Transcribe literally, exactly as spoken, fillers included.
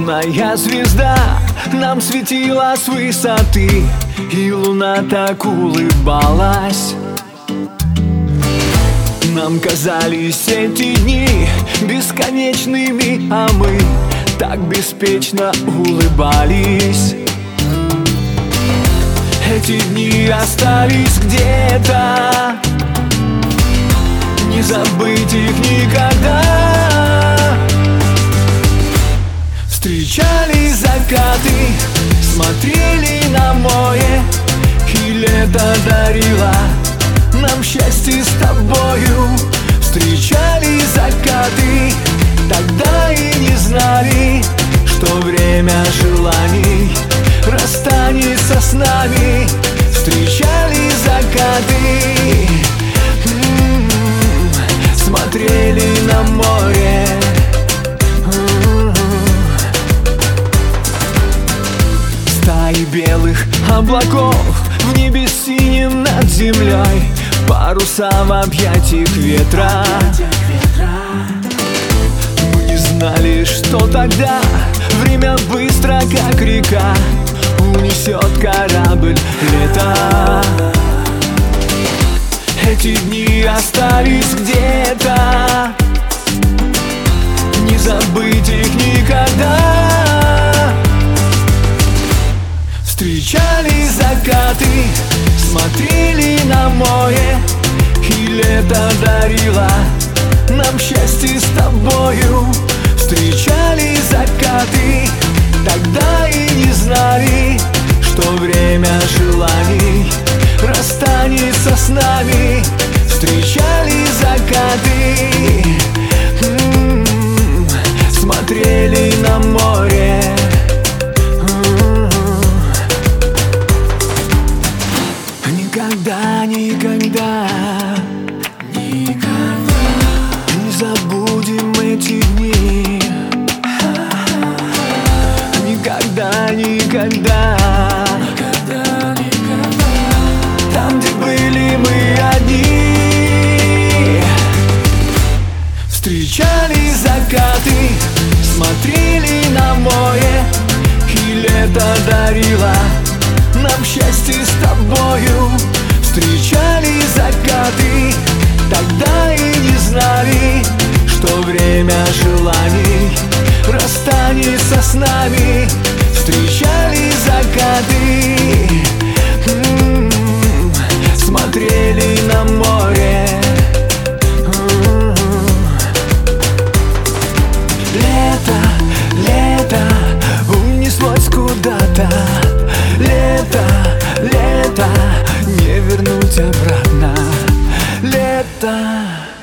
Лунная звезда нам светила с высоты, и луна так улыбалась. Нам казались эти дни бесконечными, а мы так беспечно улыбались. Эти дни остались где-то, не забыть их никогда. Встречали закаты, смотрели на море, и лето дарило нам счастье с тобою. Встречали закаты, тогда и не знали, что время желаний расстанется с нами. Встречали закаты, м-м-м, смотрели на море. Стаи белых облаков в небе синем над землей, паруса в объятиях ветра. Мы не знали, что тогда время быстро, как река, унесет корабль лета. Эти дни остались где-то, не забыть их никогда. Встречали закаты, смотрели на море, и лето дарило нам счастье с тобою. Встречали закаты, тогда и не знали, что время желаний расстанется с нами. Встречали закаты, м-м-м, смотрели на море. Никогда, никогда, никогда не забудем эти дни. Никогда, никогда, никогда, никогда, там, где были мы одни. Встречали закаты, смотрели на море, и лето дарило нам счастье с тобою. Встречали закаты, тогда и не знали, что время желаний расстанется с нами. Встречали закаты, м-м-м, смотрели на море. Лето, лето унеслось куда-то. Лето, лето не вернуть обратно. Лето.